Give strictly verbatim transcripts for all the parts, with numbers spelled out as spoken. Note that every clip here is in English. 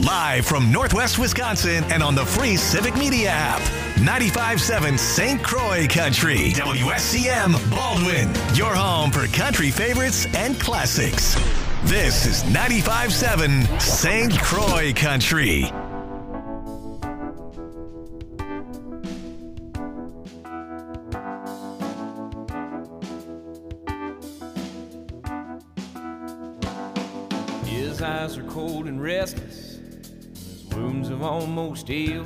Live from Northwest Wisconsin and on the free Civic Media app. ninety-five point seven Saint Croix Country. W S C M Baldwin. Your home for country favorites and classics. This is ninety-five point seven Saint Croix Country. His eyes are cold and restless, his wounds have almost healed.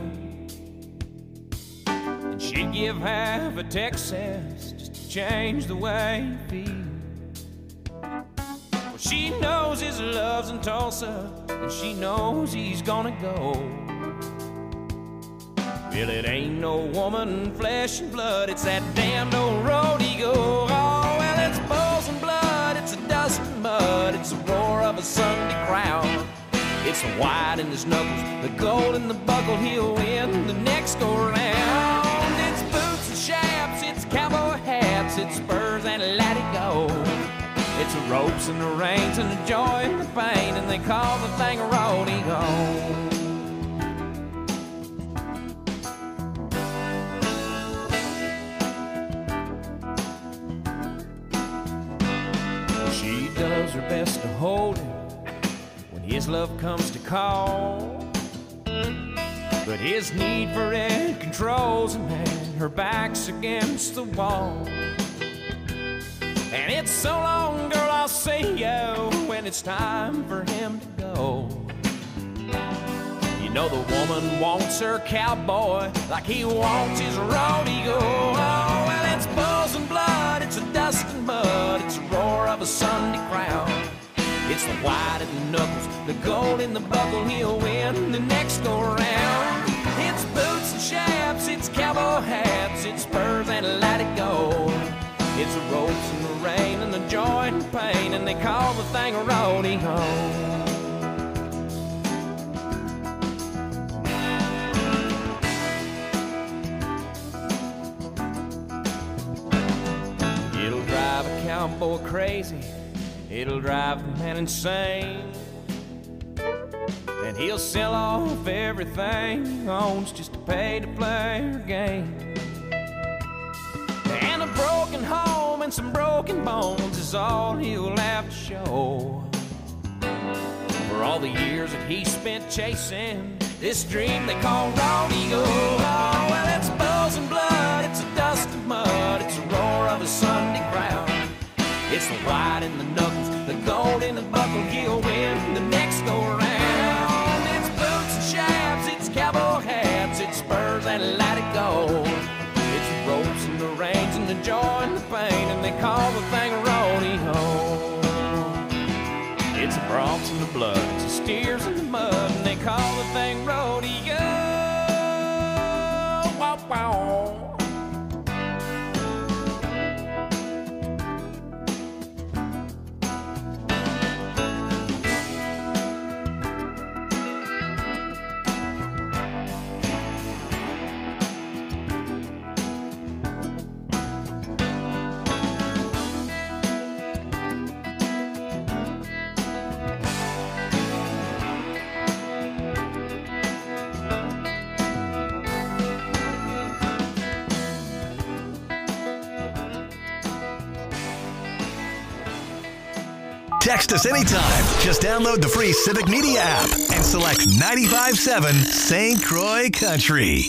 And she'd give half a Texas just to change the way he feels. Well, she knows his love's in Tulsa, and she knows he's gonna go. Well, it ain't no woman, flesh and blood, it's that damned old road he go. Oh, well, it's bulls and blood, it's a dust and mud, it's the roar of a Sunday crowd. It's the white in his knuckles, the gold in the buckle, he'll win the next go round. It's boots and chaps, it's cowboy hats, it's spurs and let it go. It's the ropes and the reins and the joy and the pain, and they call the thing a roadie go. Does her best to hold him when his love comes to call, but his need for it controls him, and her back's against the wall. And it's so long, girl, I'll see you when it's time for him to go. You know the woman wants her cowboy like he wants his rodeo. Oh, well, it's bulls and blood, it's a dust and mud, it's a roar of a Sunday crowd. It's the white in the knuckles, the gold in the buckle, he'll win the next go round. It's boots and chaps, it's cowboy hats, it's spurs and let it go. It's the ropes and the rain and the joy and the pain, and they call the thing a rodeo. Cowboy crazy, it'll drive the man insane. Then he'll sell off everything he owns just to pay to play her game. And a broken home and some broken bones is all he'll have to show for all the years that he spent chasing this dream they call rodeo. Oh, well, it's bulls and blood, it's a dust and mud, it's a roar of a Sunday crowd. It's the white in the knuckles, the gold in the buckle, he'll win the next go round. It's boots and chaps, it's cowboy hats, it's spurs and let it go. It's the ropes and the reins and the joy and the pain, and they call the thing a rodeo. It's the broncs and the blood, it's the steers in the mud, and they call the thing rodeo. Wow, wow. Text us anytime. Just download the free Civic Media app and select ninety-five point seven Saint Croix Country.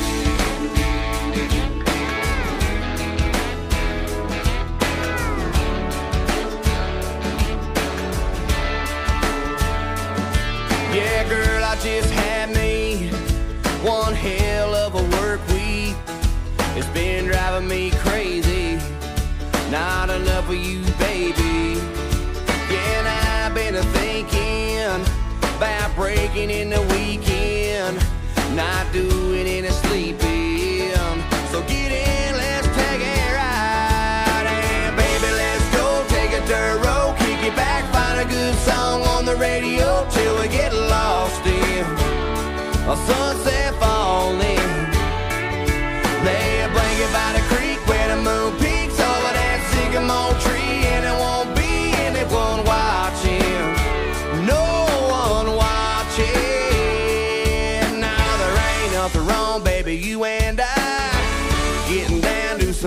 Yeah, girl, I just had me one hell of a work week. It's been driving me crazy. Not enough of you, baby. Yeah, and I've been thinking about breaking in the weekend, not doing any sleeping. So get in, let's take a ride. And baby, let's go take a dirt road, kick it back, find a good song on the radio till we get lost in a sunset falling. Lay a blanket by the creek where the moon peaks over that sycamore tree, and it won't be anyone watching, no one watching.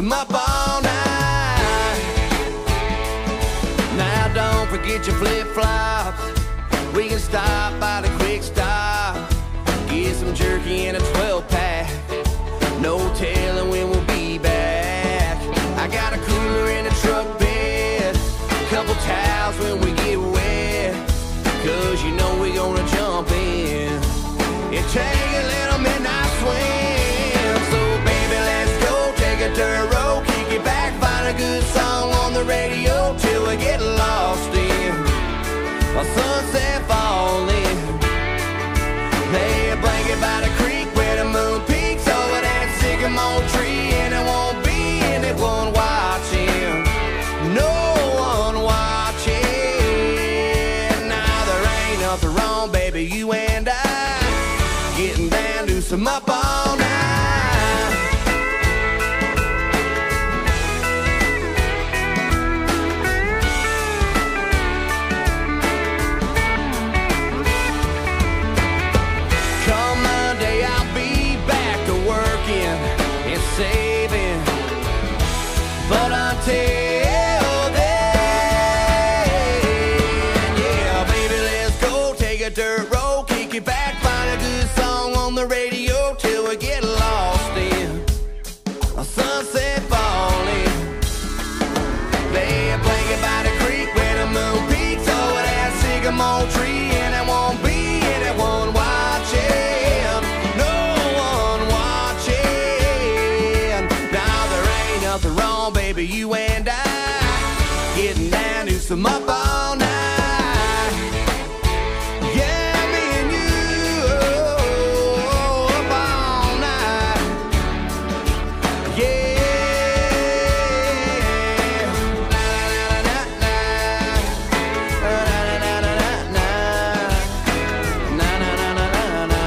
some up all night. Now don't forget your flip-flops. We can stop by the quick stop, get some jerky and a twelve pack. No telling when we'll be back. I got a cooler in the truck bed, couple towels when we get wet, cause you know we gonna jump in and take a little midnight swim. So baby, let's go, take a dirt road, kick it back, find a good song on the radio till we get lost in a sunset falling. Lay a blanket by the creek where the moon peaks over that sycamore tree, and it won't be anyone watching, no one watching. Now there ain't nothing wrong, baby, you and I getting down to some up all night. Saving, but until then, yeah, baby, let's go, take a dirt road, kick it back, find a good song on the radio till we get lost in a sunset falling. Lay a blanket by the creek where the moon peaks over that sycamore tree, and it won't be anyone watching. Nothing wrong, baby, you and I getting down to some up all night. Yeah, me and you, oh, up all night. Yeah. Na, na, na, na, na, na, na, na, na, na, na, na, na, na.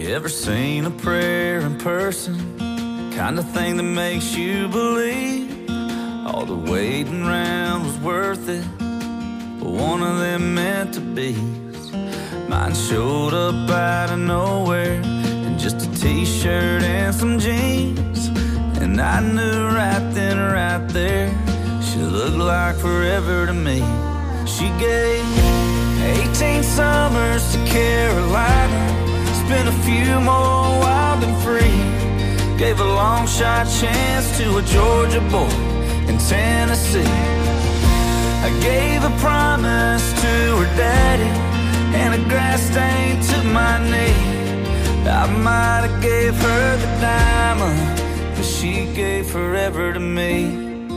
You ever seen a prayer in person? Kind of thing that makes you believe all the waiting around was worth it, but one of them meant to be. Mine showed up out of nowhere in just a t-shirt and some jeans, and I knew right then, right there, she looked like forever to me. She gave eighteen summers to Carolina, spent a few more wild and free, gave a long shot chance to a Georgia boy in Tennessee. I gave a promise to her daddy and a grass stain to my knee. I might have gave her the diamond, but she gave forever to me.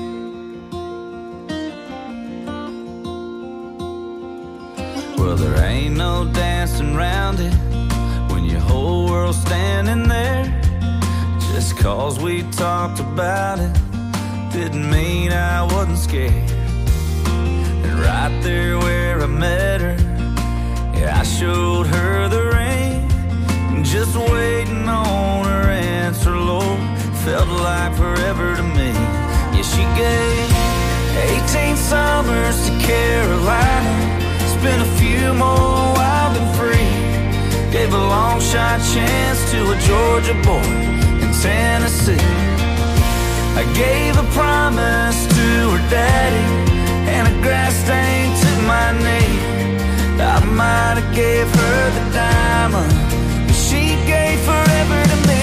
Well, there ain't no dancing around it when your whole world's standing there. Just cause we talked about it didn't mean I wasn't scared. And right there where I met her, yeah, I showed her the ring, just waiting on her answer, Lord, felt like forever to me. Yeah, she gave eighteen summers to Carolina, spent a few more wild and free, gave a long shot chance to a Georgia boy in Tennessee. I gave a promise to her daddy and a grass stain to my knee. I might have gave her the diamond, but she gave forever to me.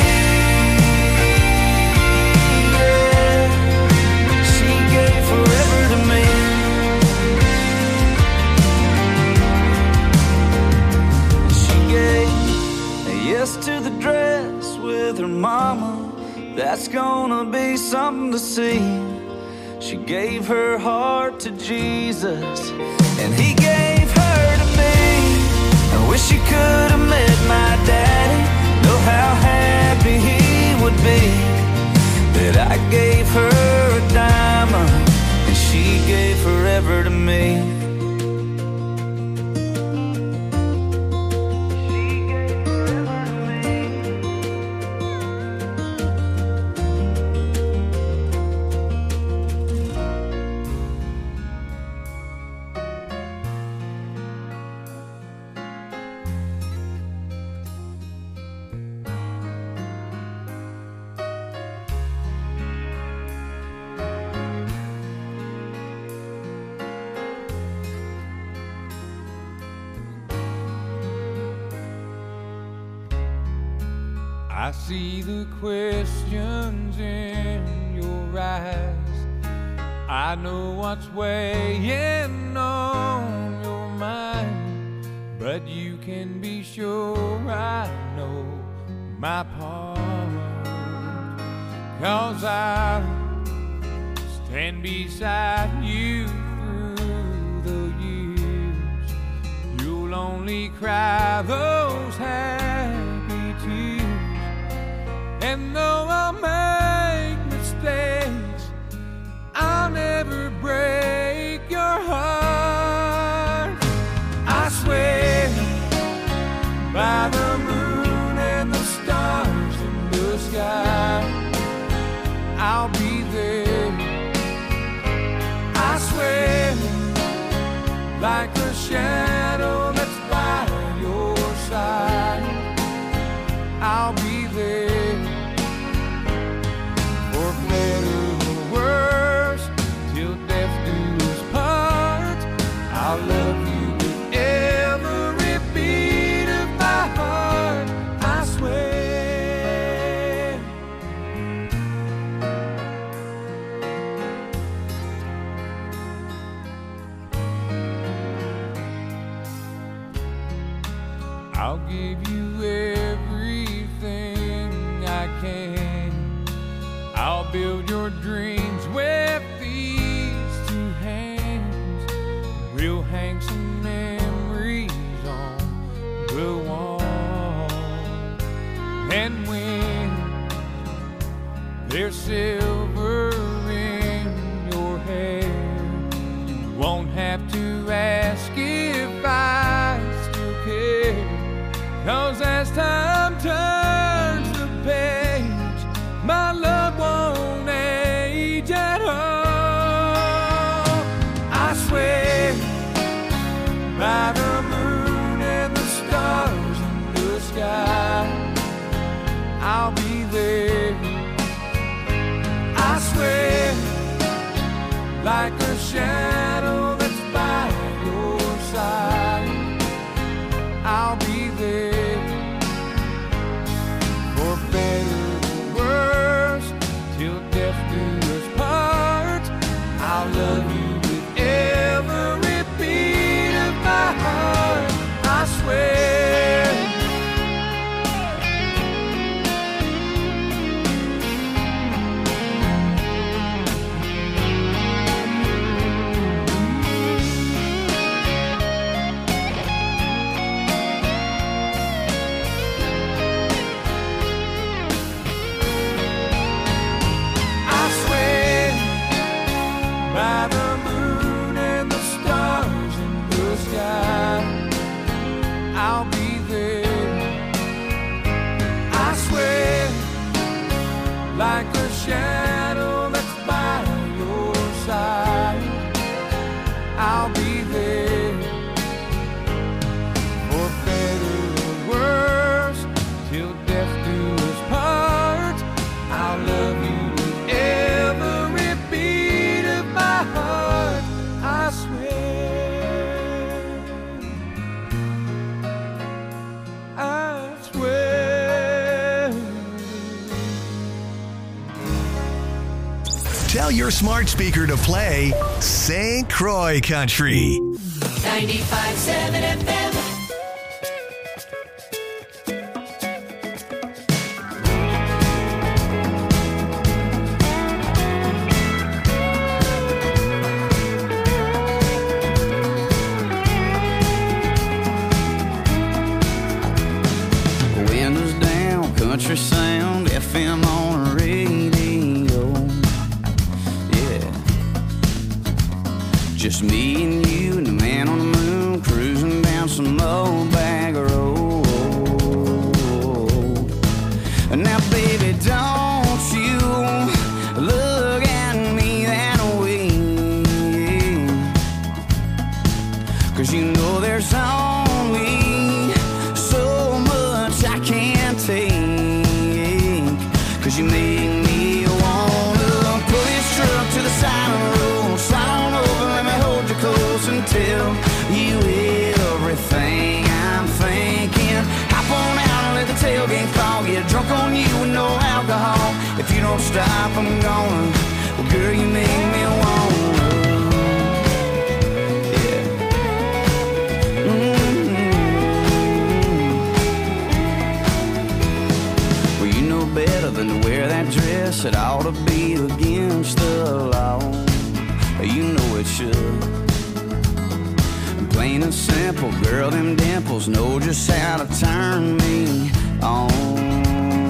Yeah, she gave forever to me. She gave a yes to the dress with her mama. That's gonna be something to see. She gave her heart to Jesus, and he gave her to me. I wish she could have met my daddy, know how happy he would be that I gave her a diamond and she gave forever to me. I see the questions in your eyes. I know what's weighing on your mind, but you can be sure I know my part. 'Cause I stand beside you through the years. You'll only cry those happy tears. And though I'll make mistakes, I'll never break your heart. I swear by the moon and the stars in the sky, I'll be there. I swear like a shadow that's by your side, I'll be there. For better or worse, till death do us part, I'll love you with every beat of my heart, I swear. I'll give you everything I can. I'll build your dreams with these two hands. We'll hang some memories on the wall. And when there's silver in your hair, you won't have to ask if I still care. 'Cause as time turns my love won't age at all. I swear by the moon and the stars in the sky, I'll be there. I swear like a shadow that's by your side, I'll be there. For better or worse, till death do us part, I'll love you with every beat of my heart. I swear. By the moon and the stars in the sky, I'll be there. I swear, like a shadow that's by your side, I'll be there. For better or worse, till death do us part, I'll love you with every beat of my heart. I swear, I swear. Tell your smart speaker to play Saint Croix Country. ninety-five seven F M. Windows down, country sound, F M on the radio. Yeah. Just me and you and the man on the moon cruising down some old bag road. Now, baby, don't you look at me that way, 'cause you know there's only so much I can't take. 'Cause you make me wanna pull this truck to the side of the road, slide on over, let me hold you close and tell you everything I'm thinking. Hop on out and let the tailgate fall, get drunk on you with no alcohol. If you don't stop, I'm gonna. Well, girl, you make me wanna. Yeah. Well, you know better than to wear that dress. It ought to be against the law. You know it should. Plain and simple, girl, them dimples know just how to turn me on.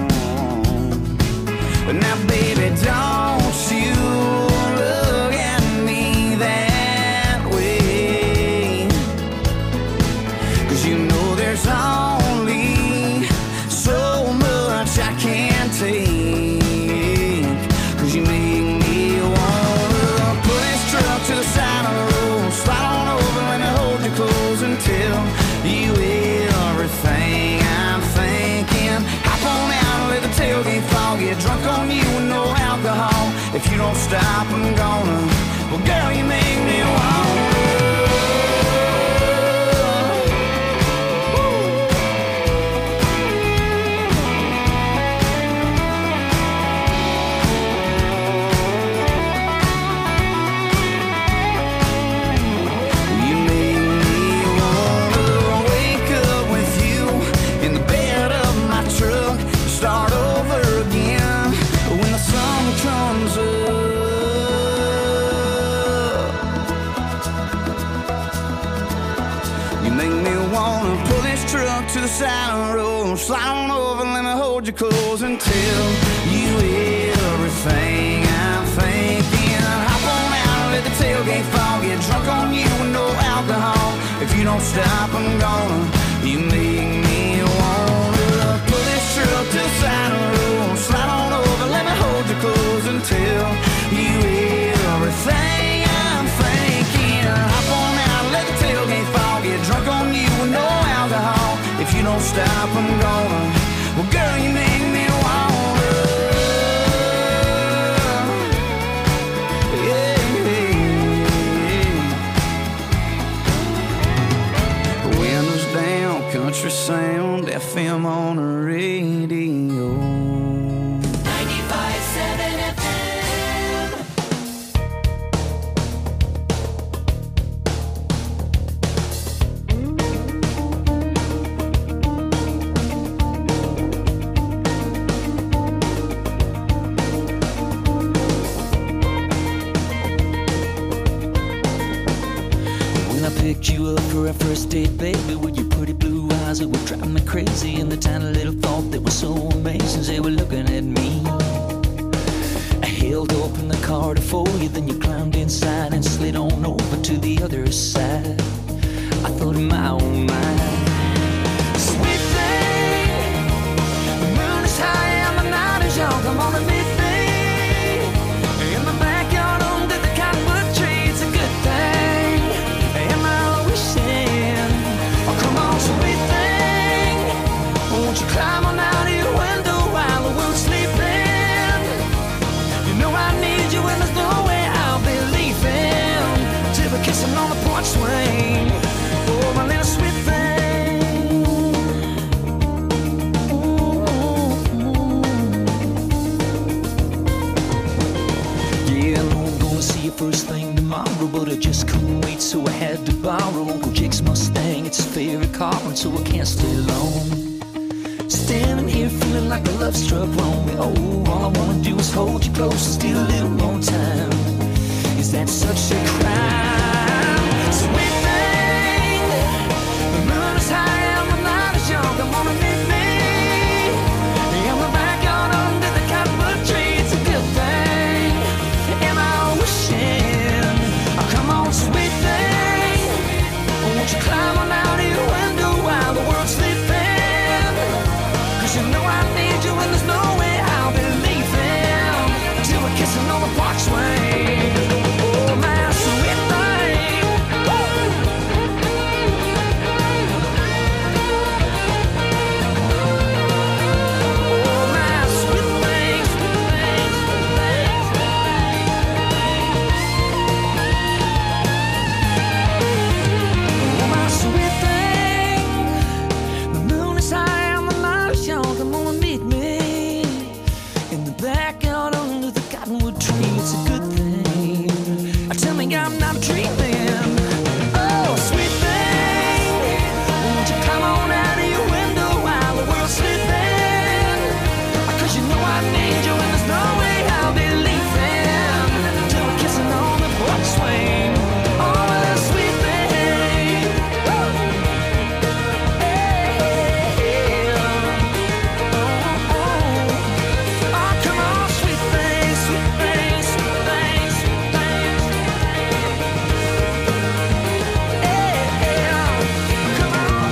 But now, baby, don't you look at me that way, 'cause you know there's only so much I can't take. 'Cause you make me wanna pull this truck to the side of the road, slide on over, let me hold you close and tell you everything I'm thinking. Hop on out and let the tailgate fall, get drunk on you with no alcohol. If you don't stop, I'm gonna. Well, girl, you make me wanna. To the side of the road, slide on over, let me hold you close and tell you everything I'm thinking. Hop on out and let the tailgate fall, get drunk on you with no alcohol. If you don't stop, I'm gonna. You make me wanna pull this truck to the side of the road, slide on over, let me I'm gonna. Well, girl, you make me wanna. Yeah, yeah. Windows down, country sound, F M on the radio. ninety-five seven F M. When I picked you up for our first date, baby, with your pretty blue eyes that were driving me crazy, and the tiny little thought that was so amazing, they were looking at me. I held open the car to for you, then you climbed inside and slid on over to the other side. I thought in my own mind, sweet thing, the moon is high and the night is young. Come on and meet me in the backyard under the cottonwood tree. It's a good thing. Am I wishing? Oh, come on, sweet thing, won't you climb on out of your window while the world's sleeping? You know I need you and there's no way I'll be leaving till we're kissing on the porch swing. Oh, my little sweet thing. Yeah, I know I'm gonna see you first thing tomorrow, but I just couldn't wait, so I had to borrow Uncle Jake's Mustang. It's his favorite car, and so I can't stay long. Standing here feeling like a love struck wrong. Oh, all I wanna do is hold you close and steal a little more time. Is that such a crime? Sweet thing, the moon is high and the night is young. Come on and meet me in the backyard under the cottonwood tree. It's a good thing. Am I wishing? Oh, come on, sweet thing, won't you climb on out of your window while the world's sleeping? 'Cause you know I need you and there's no way I'll be leaving till we're kissing on the porch swing. Oh, my sweet thing. Oh, my sweet thing, sweet thing, sweet thing, sweet thing. Oh, my sweet thing, the moon is high and the light is young. Come on and meet me in the backyard under the cottonwood tree. It's a good thing. Tell me I'm not dreaming. Oh, sweet thing, won't you come on out of your window while the world's sleeping? 'Cause you know I need you and there's no way I'll be leaving till we're kissing on the porch swing. Oh, that sweet thing. Woo! Hey, oh, oh. Oh, come on, sweet thing, sweet thing, sweet thing, sweet thing. Yeah, come on,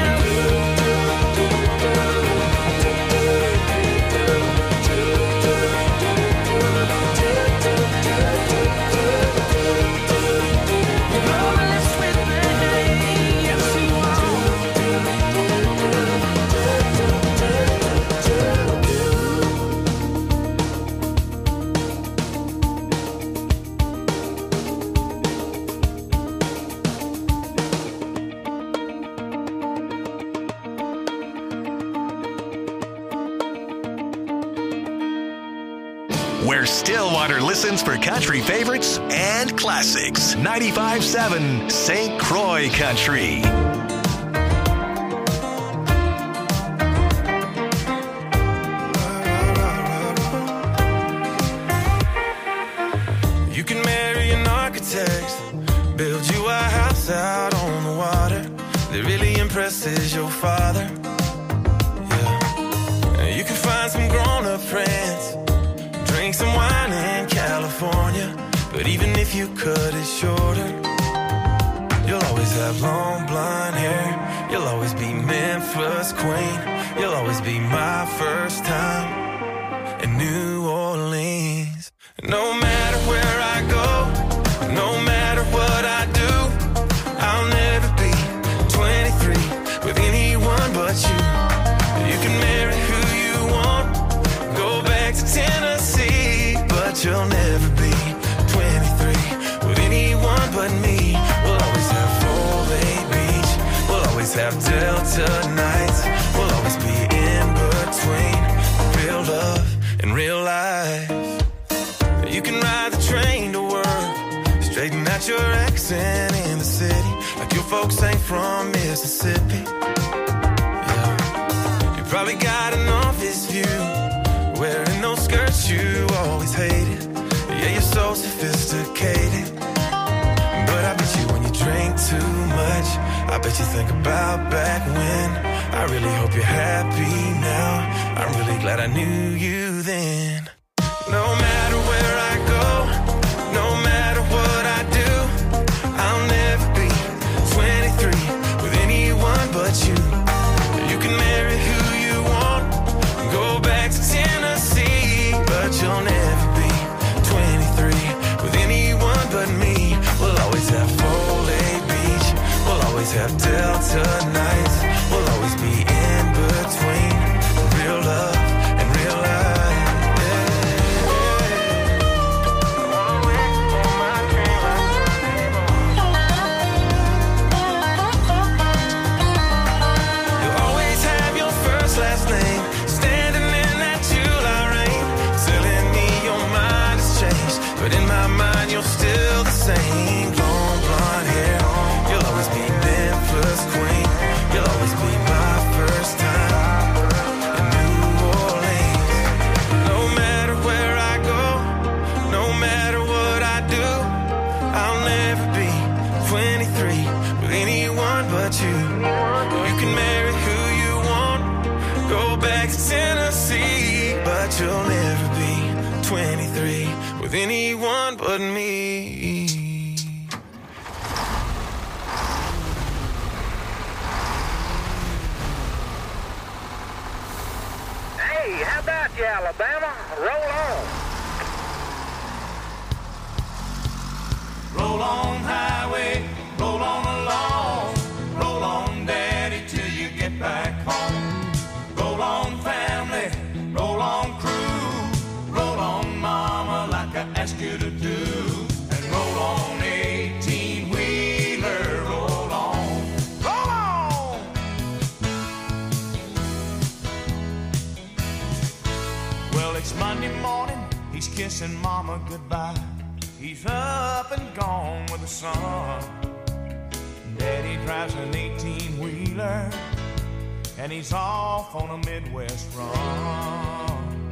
Where Stillwater listens for country favorites and classics. ninety-five seven Saint Croix Country. You can marry an architect, build you a house out on the water that really impresses your father. Yeah. And you can find some grown-up friends, drink some wine in California, but even if you cut it shorter, you'll always have long blonde hair. You'll always be Memphis queen. You'll always be my first time in New Orleans. No matter where I go, no matter what I do, I'll never be twenty-three with anyone but you. delta nights. We'll always be in between real love and real life. You can ride the train to work, straighten out your accent in the city, like your folks ain't from Mississippi. Yeah. You probably got an office view, wearing those skirts you always hated. Yeah, you're so sophisticated. But I bet you when you drink too much, I bet you think about back when. I really hope you're happy now. I'm really glad I knew you then. No matter where I go, no matter what I do, I'll never be twenty-three with anyone but you. You can marry who you want, go back to Tennessee, but you'll never be twenty-three with anyone but me. We'll always have Foley Beach, we'll always have Delta nights, we'll always be in between real love and real life. But in my mind, you're still the same. Long blonde hair, you'll always be Memphis queen. You'll always be my first time in New Orleans. No matter where I go, no matter what I do, I'll never be twenty-three with anyone but you. You can marry who you want, go back to Tennessee, but you'll never be twenty-three with anyone but me. Hey, how about you, Alabama? Roll on. Roll on, highway, roll on along. Roll on, daddy, till you get back home. Roll on, family, roll on, crew. Roll on, mama, like I asked you to do. And roll on, eighteen-wheeler, roll on. Roll on! Well, it's Monday morning, he's kissing mama goodbye. He's up and gone with the sun. Daddy drives an eighteen-wheeler, and he's off on a Midwest run.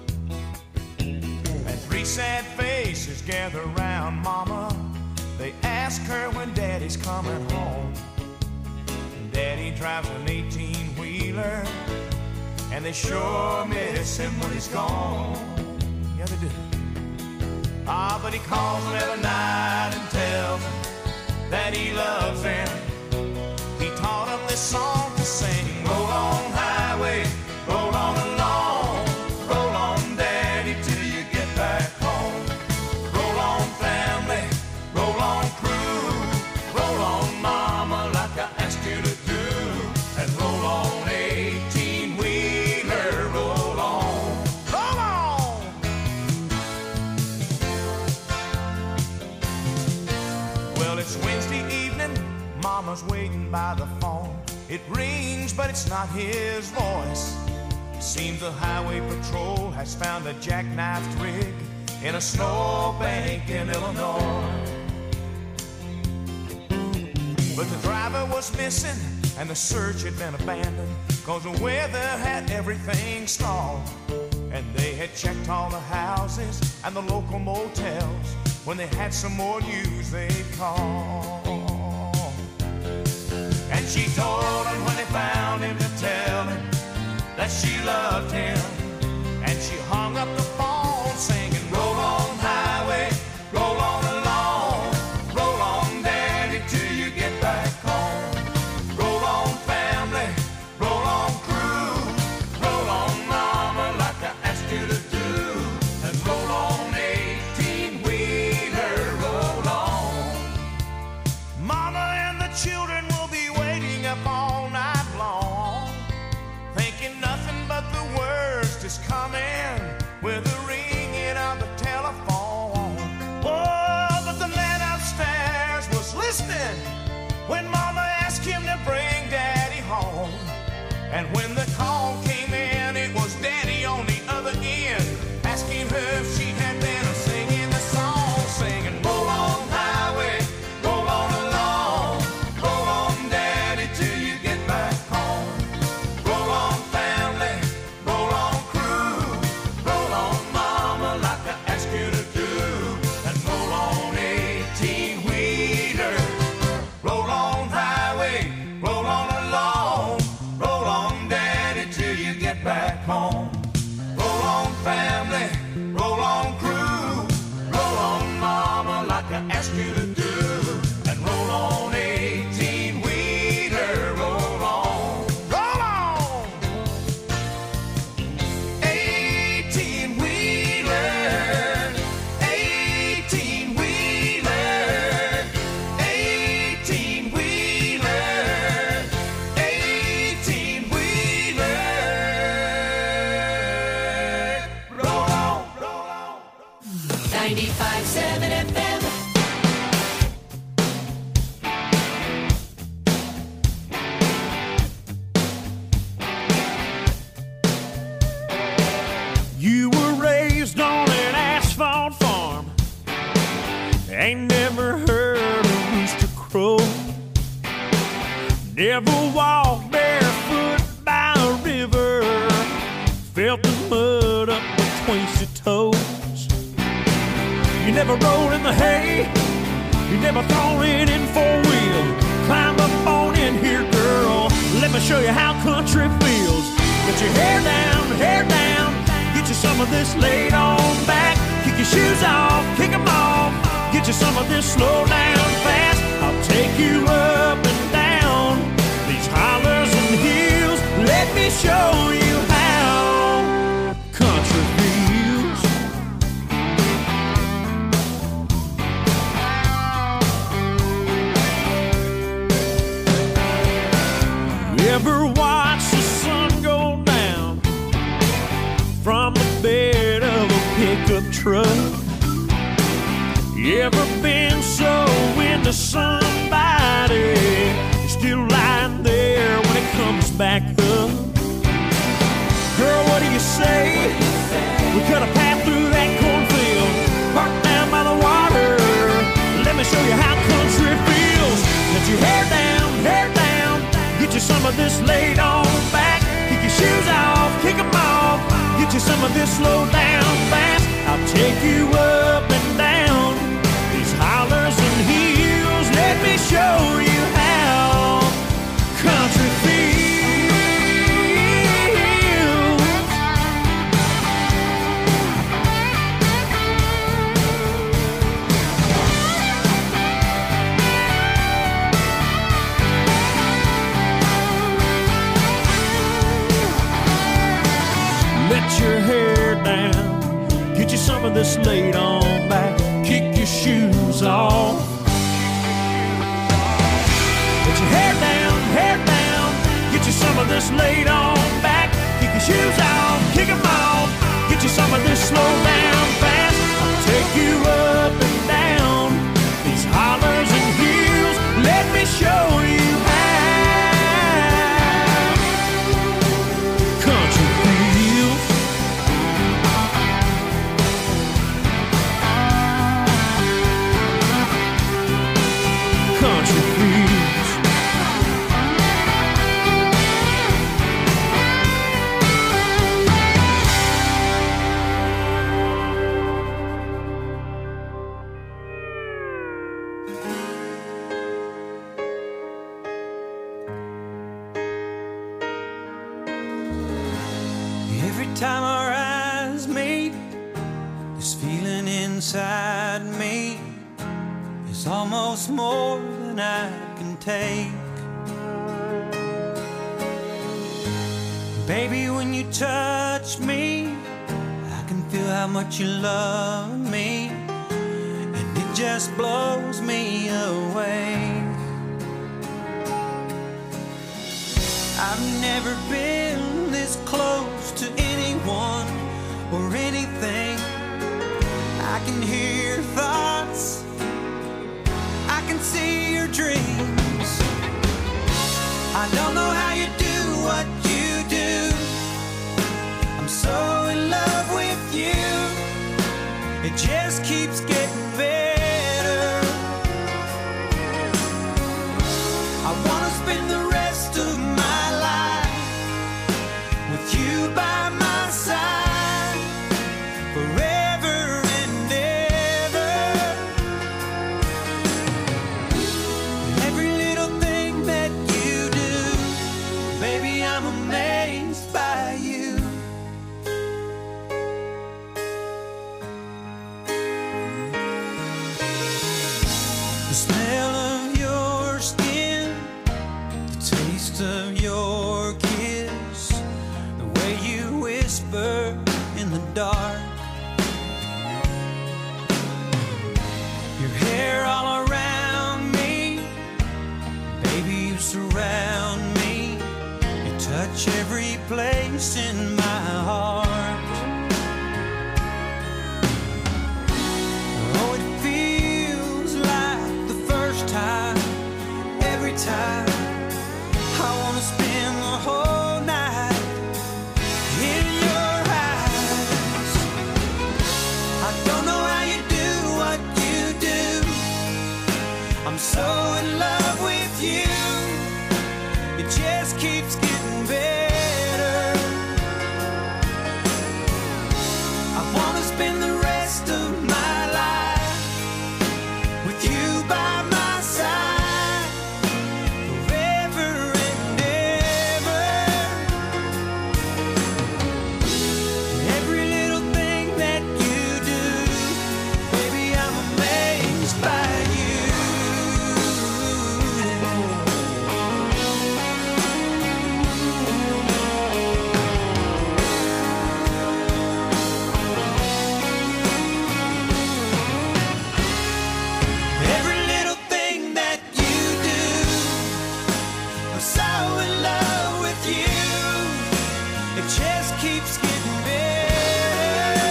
And three sad faces gather around mama. They ask her when daddy's coming home. And daddy drives an eighteen-wheeler, and they sure miss him when he's gone. Yeah, they do. Ah, but he calls them every night and tells them that he loves them. He taught them this song to sing. Roll on, highway, roll on along. Roll on, daddy, till you get back home. Roll on, family, roll on, crew. Roll on, mama, like I asked you to do. And roll on, eighteen-wheeler, roll on. Roll on! Well, it's Wednesday evening, mama's waiting by the phone. It rings, but it's not his voice. Seems the highway patrol has found a jackknifed rig in a snowbank in Illinois. But the driver was missing, and the search had been abandoned, cause the weather had everything stalled. And they had checked all the houses and the local motels. When they had some more news, they'd call. And she told him when they found him to tell him that she loved him. And she hung up the phone singing, roll on, highway, roll on along. Roll on, daddy, till you get back home. Roll on, family, roll on, crew. Roll on, mama, like I asked you to do. And roll on, eighteen-wheeler, roll on. Mama and the children will be waiting up all night long, thinking nothing but the worst is coming with the ringing of the telephone. Oh, but the man upstairs was listening when mama asked him to bring daddy home. the call came in, it was Daddy on the other end, asking her if she had been singing the song, singing, roll on highway, roll on along, roll on Daddy till you get back home. Roll on family, roll on crew, roll on mama like I asked you to do, and roll on eighteen-wheeler, roll on highway, roll on along, roll on Daddy till you get back home. Roll on family, roll on crew, roll on mama like I asked you to do, and roll on eighteen-wheeler, roll on, roll on. eighteen-wheeler, eighteen-wheeler, eighteen-wheeler, eighteen-wheeler, roll on, roll on. ninety-five point seven F M. You were raised on an asphalt farm. Ain't never heard a rooster crow. Never walked barefoot by a river. Felt the mud up between your toes. You never rolled in the hay. You never thrown it in four wheel. Climb up on in here, girl. Let me show you how country feels. Get your hair down, hair down. Get you some of this laid on back. Kick your shoes off, kick them off. Get you some of this slow down fast. I'll take you up and down these hollers and hills. Let me show you how country feels. You ever watch the sun go down from the bed of a pickup truck? You ever been so into somebody you're still lying there when it comes back up? Girl, what do you say? We cut a path through that cornfield, parked down by the water. Let me show you how country feels. Let your hair down, hair down. Get you some of this laid on back. Kick your shoes off, kick them off. Get you some of this slow down fast. I'll take you up and down these hollers and hills. Let me show you how country feels. Let your hair down. Get you some of this laid on back. Kick your shoes off. Let your hair down, hair down. Get you some of this laid on back. Kick your shoes off, kick them off. Get you some of this slow down fast. I'll take you up and down these hollers and hills. Let me show you how country feels. Country feels. Every time our eyes meet, this feeling inside me is almost more than I can take. Baby, when you touch me, I can feel how much you love me, and it just blows me away. I've never been this close to anyone or anything. I can hear thoughts, I can see your dreams. I don't know how you do what you do, It just keeps getting better. I wanna spend the rest of my life with you by my side forever and ever. Every little thing that you do, baby, I'm amazed by you. The smell of your skin, the taste of your kiss, the way you whisper in the dark, your hair all around me, baby, you surround me, you touch every place in my heart. Oh, it feels like the first time, every time. I wanna spend the whole night in your eyes. I don't know how you do what you do. I'm so in love with you. It just keeps getting better. I wanna spend the rest of my life with you by my side forever and ever. Every little thing that you do, baby, I'm amazed by you. Every little thing that you do, I'm so in love with you. It just keeps getting better.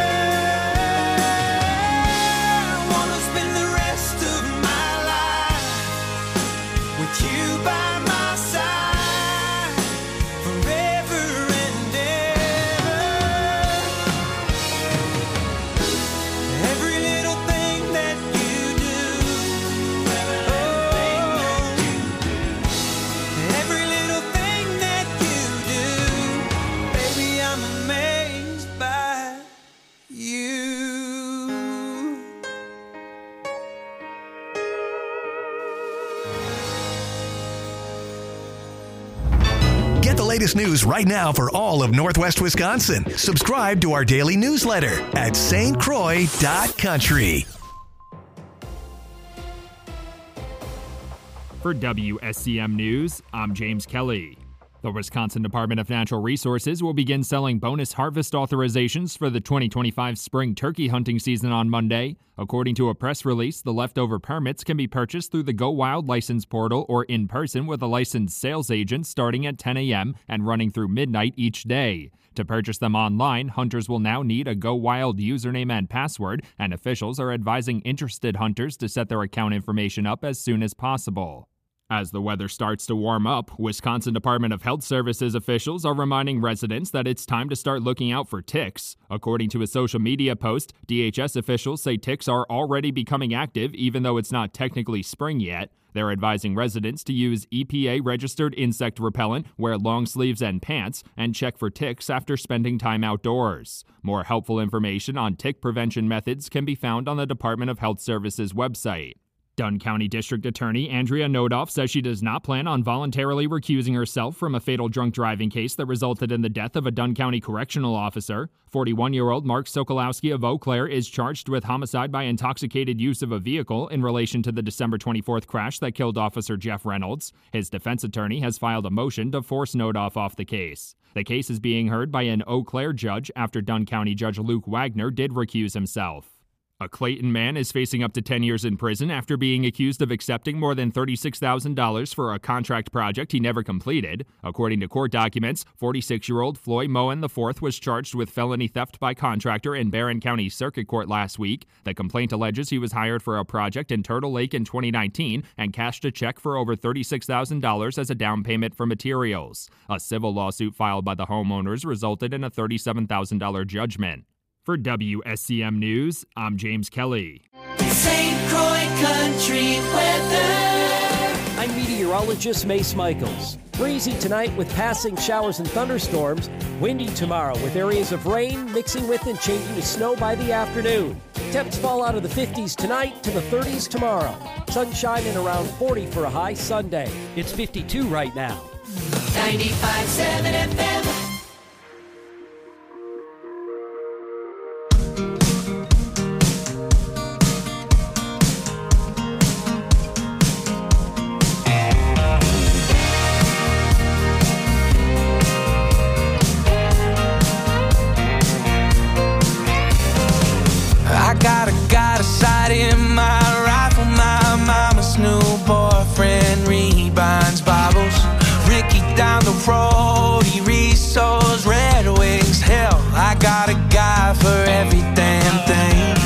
I wanna spend the rest of my life with you by my side forever and ever. Every little thing that you do, every little thing that you do, baby, I'm amazed by you. Get the latest news right now for all of Northwest Wisconsin. Subscribe to our daily newsletter at S T Croix dot country. For W S C M News, I'm James Kelly. The Wisconsin Department of Natural Resources will begin selling bonus harvest authorizations for the twenty twenty-five spring turkey hunting season on Monday. According to a press release, the leftover permits can be purchased through the Go Wild license portal or in person with a licensed sales agent starting at ten a.m. and running through midnight each day. To purchase them online, hunters will now need a Go Wild username and password, and officials are advising interested hunters to set their account information up as soon as possible. As the weather starts to warm up, Wisconsin Department of Health Services officials are reminding residents that it's time to start looking out for ticks. According to a social media post, D H S officials say ticks are already becoming active even though it's not technically spring yet. They're advising residents to use E P A-registered insect repellent, wear long sleeves and pants, and check for ticks after spending time outdoors. More helpful information on tick prevention methods can be found on the Department of Health Services website. Dunn County District Attorney Andrea Nodoff says she does not plan on voluntarily recusing herself from a fatal drunk driving case that resulted in the death of a Dunn County correctional officer. forty-one-year-old Mark Sokolowski of Eau Claire is charged with homicide by intoxicated use of a vehicle in relation to the December twenty-fourth crash that killed Officer Jeff Reynolds. His defense attorney has filed a motion to force Nodoff off the case. The case is being heard by an Eau Claire judge after Dunn County Judge Luke Wagner did recuse himself. A Clayton man is facing up to ten years in prison after being accused of accepting more than thirty-six thousand dollars for a contract project he never completed. According to court documents, forty-six-year-old Floyd Moen the fourth was charged with felony theft by contractor in Barron County Circuit Court last week. The complaint alleges he was hired for a project in Turtle Lake in twenty nineteen and cashed a check for over thirty-six thousand dollars as a down payment for materials. A civil lawsuit filed by the homeowners resulted in a thirty-seven thousand dollars judgment. For W S C M News, I'm James Kelly. Saint Croix Country weather. I'm meteorologist Mace Michaels. Breezy tonight with passing showers and thunderstorms. Windy tomorrow with areas of rain mixing with and changing to snow by the afternoon. Temps fall out of the fifties tonight to the thirties tomorrow. Sunshine and around forty for a high Sunday. It's fifty-two right now. ninety-five point seven F M. In my rifle, my mama's new boyfriend rebinds Bibles. Ricky down the road, he resows Red Wings. Hell, I got a guy for every damn thing.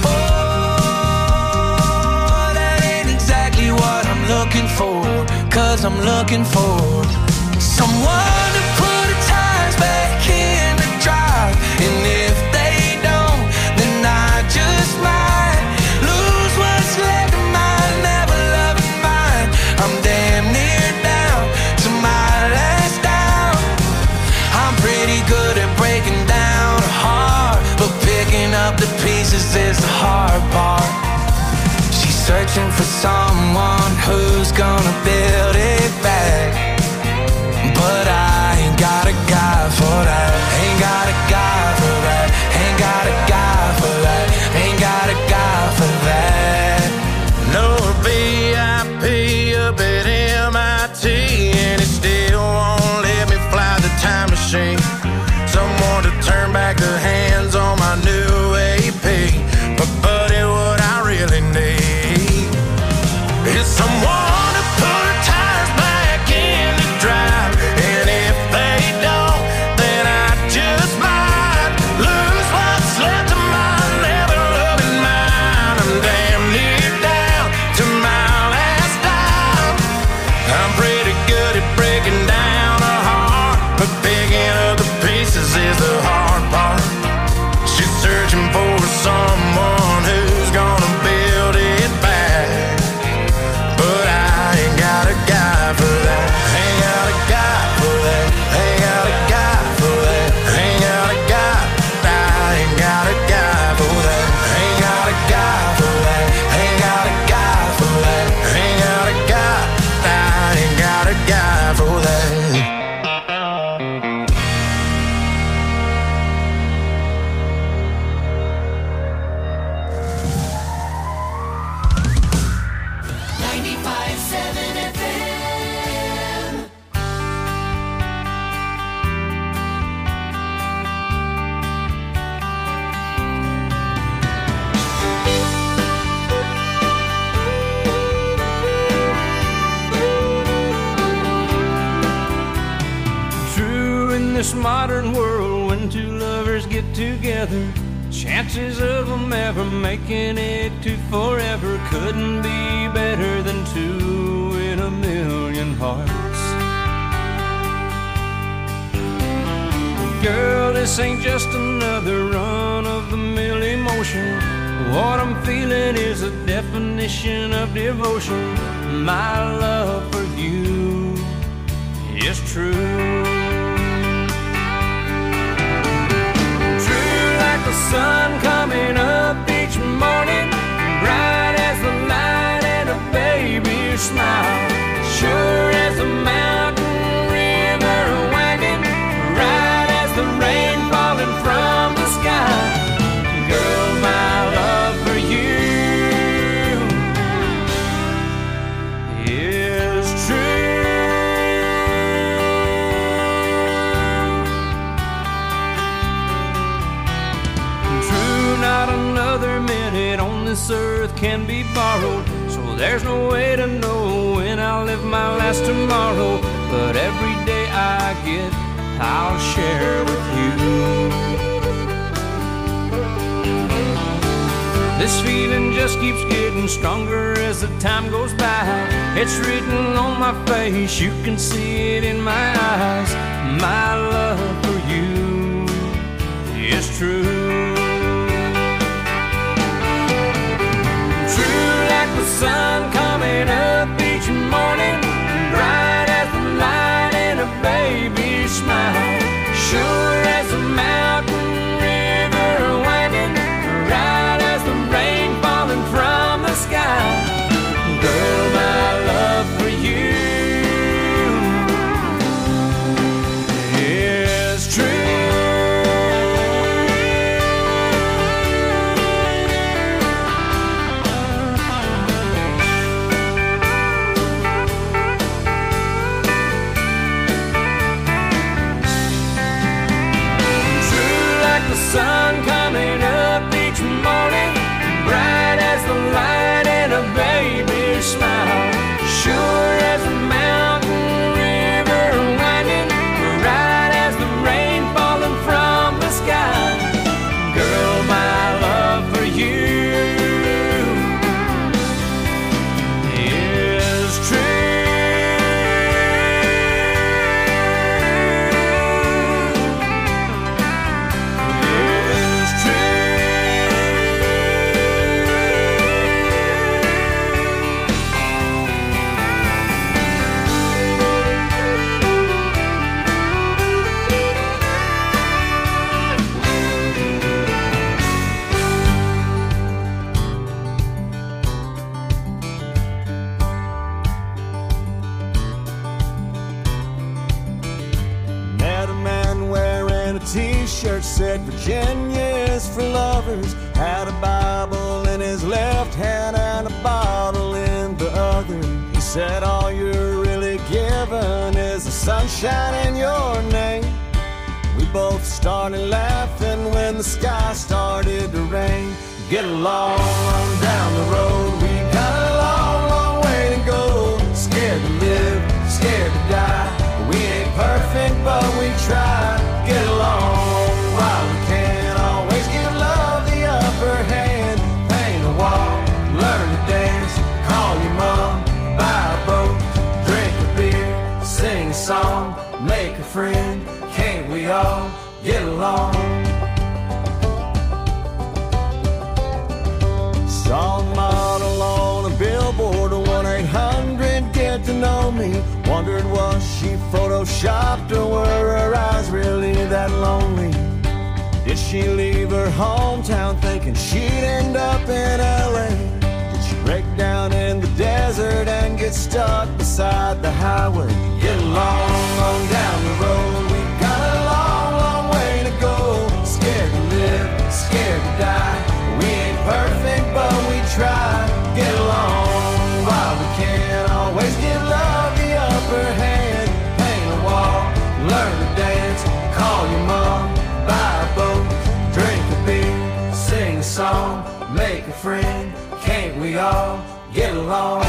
Oh, that ain't exactly what I'm looking for. Cause I'm looking for someone to put the tires back in the drive. And if they don't, then I just might up the pieces is the hard part. She's searching for someone who's gonna build it back. But I ain't got a guy for that. Ain't got a guy for that. Ain't got a guy for that. Ain't got a guy for that. No V I P up at M I T, and it still won't let me fly the time machine. Someone to turn back the hands on my new A P. But buddy, what I really need is someone to put the tires back in the drive. And if they don't, then I just might lose what's left of my never-loving mind. I'm damn near down to my last dime. I'm pretty good at breaking down a heart, but picking up the pieces is the hard part. She's searching for someone who's gonna build it back. But I ain't got a guy for that. Ain't got a guy for that. Ain't got a guy for that. Ain't got a guy. I ain't got a guy for that. Ain't got a guy for that. Ain't got a guy for that. Ain't got a guy. I ain't got a guy for that. This modern world, when two lovers get together, chances of them ever making it to forever couldn't be better than two in a million hearts. Girl, this ain't just another run-of-the-mill emotion. What I'm feeling is a definition of devotion. My love for you is true. The sun coming up each morning, bright as the light and a baby's smile, sure as a mountain river wagging, right as the rain falling from the sky. Girl, my love for you is true. Not another minute on this earth can be borrowed, so there's no way to know when I'll live my last tomorrow. But every day I get, I'll share with you. This feeling just keeps getting stronger as the time goes by. It's written on my face, you can see it in my eyes. My love for you is true. sun coming up each morning, bright as the light in a baby's smile, sure as a mountain river winding, bright as the rain falling from the sky. Girl, my love for you is true. T-shirt said Virginia's for lovers, had a Bible in his left hand and a bottle in the other. He said all you're really given is the sunshine in your name. We both started laughing when the sky started to rain. Get along on down the road, we got a long, long way to go. Scared to live, scared to die. We ain't perfect, but we try. Get along while we can. Always give love the upper hand. Paint a wall, learn to dance. Call your mom, buy a boat, drink a beer, sing a song, make a friend. Can't we all get along? Saw a model on a billboard, one eight hundred get to know me. Wondered was she photoshopped or were her eyes really that lonely? Did she leave her hometown thinking she'd end up in L A? Did she break down in the desert and get stuck beside the highway? Get along on down the road, we got a long, long way to go. Scared to live, scared to die. We ain't perfect, but we try. Get along while we can. Always give love the upper hand. Paint a wall, learn to dance. Call your mom, buy a boat, drink a beer, sing a song, make a friend. Can't we all get along?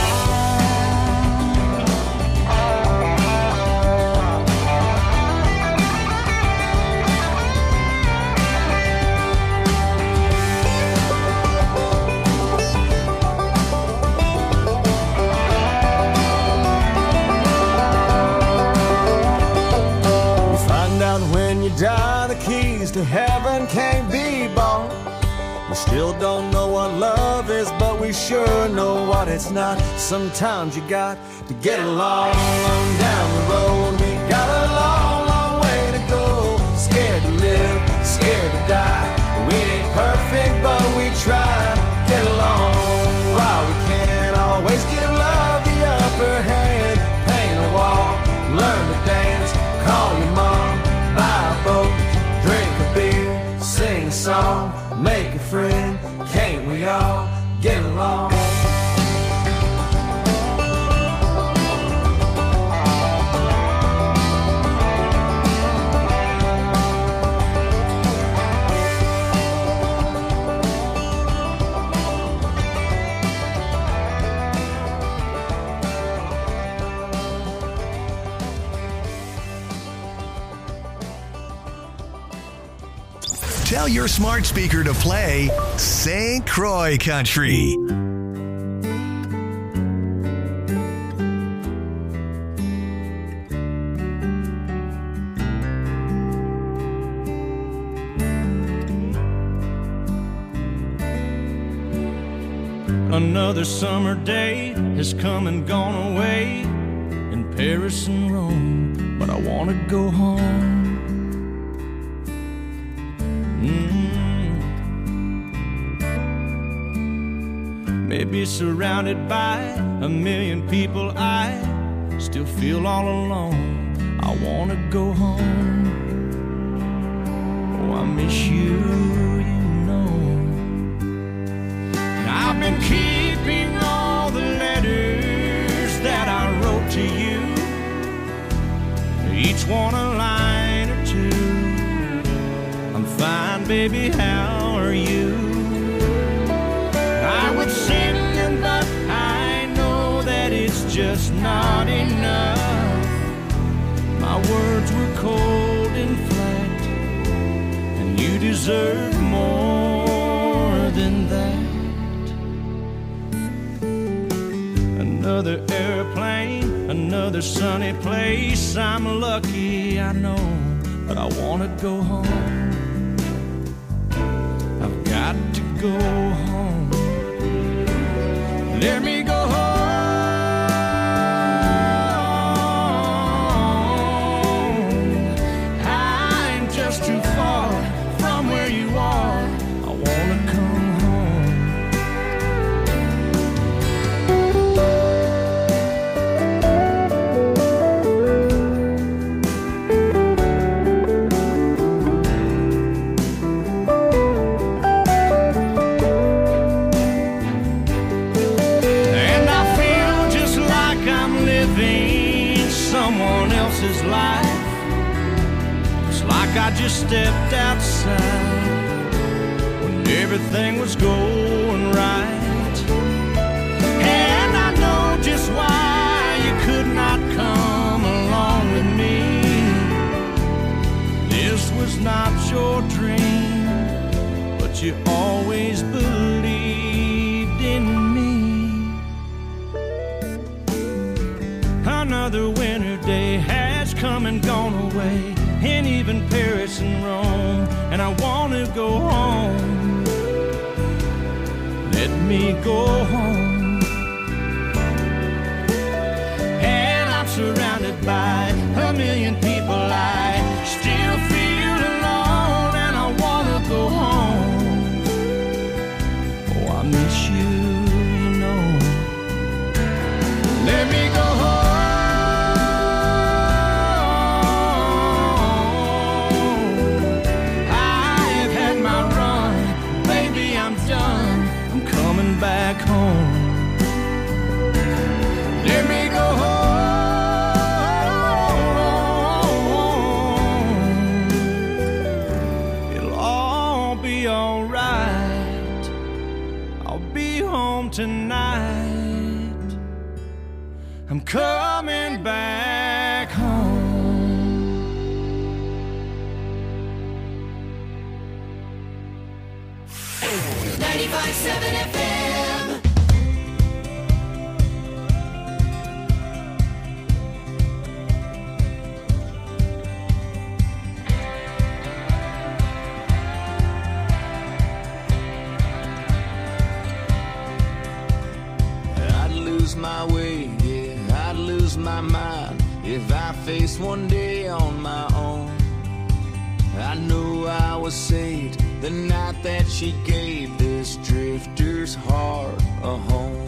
When you die, the keys to heaven can't be bought. We still don't know what love is, but we sure know what it's not. Sometimes you got to get along on down the road. We got a long, long way to go. Scared to live, scared to die. We ain't perfect, but we try. Get along while we can. Always give love the upper hand. Paint a wall, learn to dance. Call your mom, buy a boat, drink a beer, sing a song, make a friend. Can't we all get along? Tell your smart speaker to play Saint Croix Country. Another summer day has come and gone away in Paris and Rome, but I want to go home. Maybe surrounded by a million people, I still feel all alone. I want to go home. Oh, I miss you, you know. And I've been keeping all the letters that I wrote to you, each one a line or two. I'm fine, baby, how are you? I would send them, but I know that it's just not enough. My words were cold and flat, and you deserve more than that. Another airplane, another sunny place. I'm lucky, I know, but I wanna go home. I've got to go home. Let me go home. I'm just too far from where you are. I wanna come home. Someone else's life. It's like I just stepped outside when everything was going right. And I know just why you could not come along with me. This was not your dream, but you always believed in me. Another winter day has come and gone away, and even Paris and Rome, and I want to go home. Let me go home. And I'm surrounded by a million people. I still feel alone, and I want to go home. Oh, I miss you, you know. Let me go home. Back home. Let me go home. It'll all be alright. I'll be home tonight. I'm coming back home. ninety-five seven F M. My way, yeah, I'd lose my mind if I faced one day on my own. I knew I was saved the night that she gave this drifter's heart a home.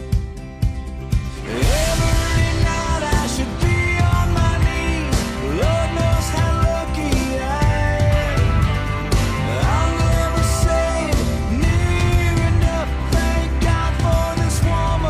Every night I should be on my knees. Lord knows how lucky I am. I'll never say near enough. Thank God for this woman.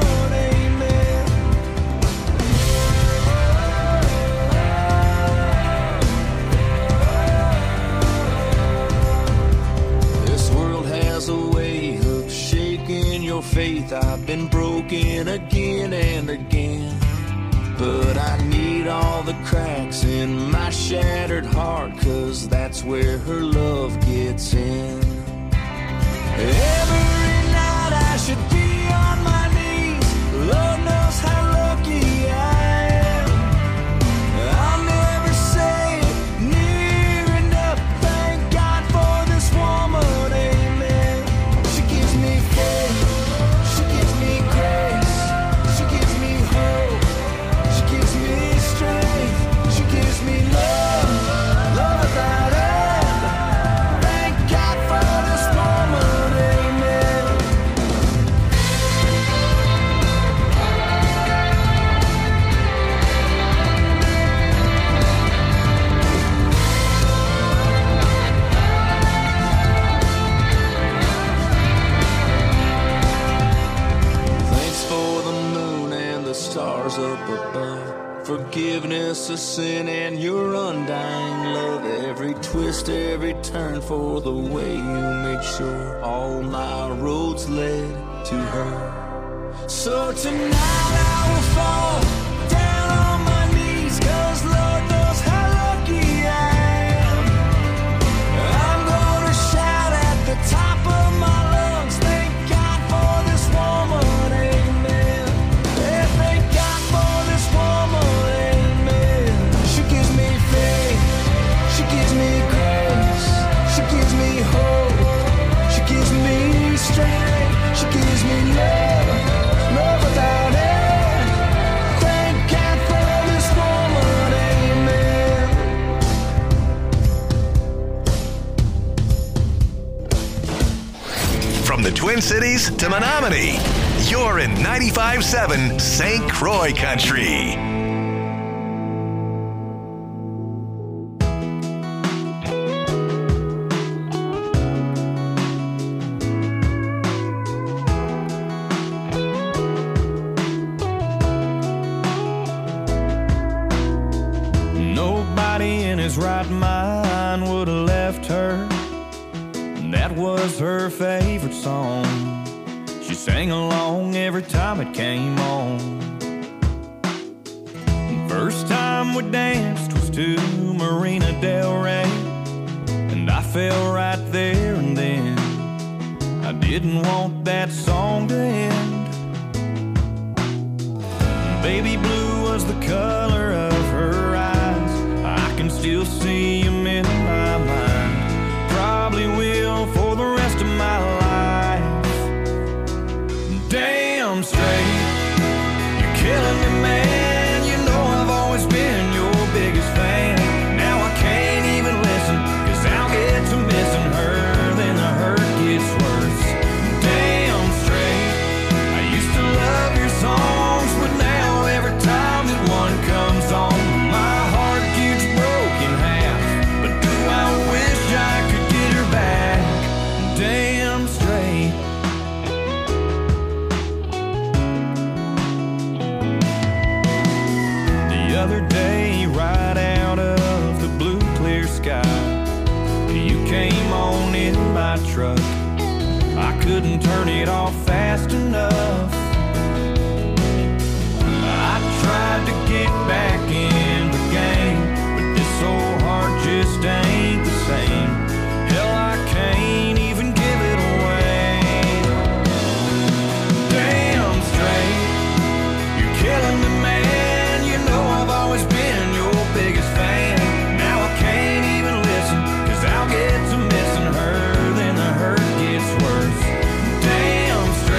A way of shaking your faith. I've been broken again and again, but I need all the cracks in my shattered heart, 'cause that's where her love gets in. Every night I should be on my knees. Lord knows how lucky I am. I'll never say near enough. Thank God for this woman. Strength, she gives me love, love without end. Forgiveness of sin and your undying love. Every twist, every turn for the way you made sure all my roads led to her. So tonight I will fall down on my knees, 'cause Lord knows how lucky I am. I'm gonna shout at the top of my lungs, thank God for this woman, amen. Yeah, thank God for this woman, amen. She gives me faith, she gives me grace, she gives me hope, she gives me strength, she gives me love, love without end. Thank God for this woman, amen. From the Twin Cities to Menominee, you're in ninety-five seven Saint Croix Country. Nobody in his right mind would have left her. That was her favorite song. She sang along every time it came on. First time we danced was to Marina Del Rey, and I fell right there and then. I didn't want that song to end. Baby blue was the color of her eyes. I can still see him in my mind. Probably will for the rest of my life. Damn straight, you're killing me, man. You know I've always been your biggest fan. Now I can't even listen, 'cause I'll get to missing her, then the hurt gets worse. Damn straight, I used to love your songs, but now every time that one comes on, my heart gets broken half. But do I wish I could get her back? Damn straight. The other day, right out of the blue clear sky, you came on in my truck. I couldn't turn it off fast enough. I tried to get back in the game, but this old heart just ain't the same.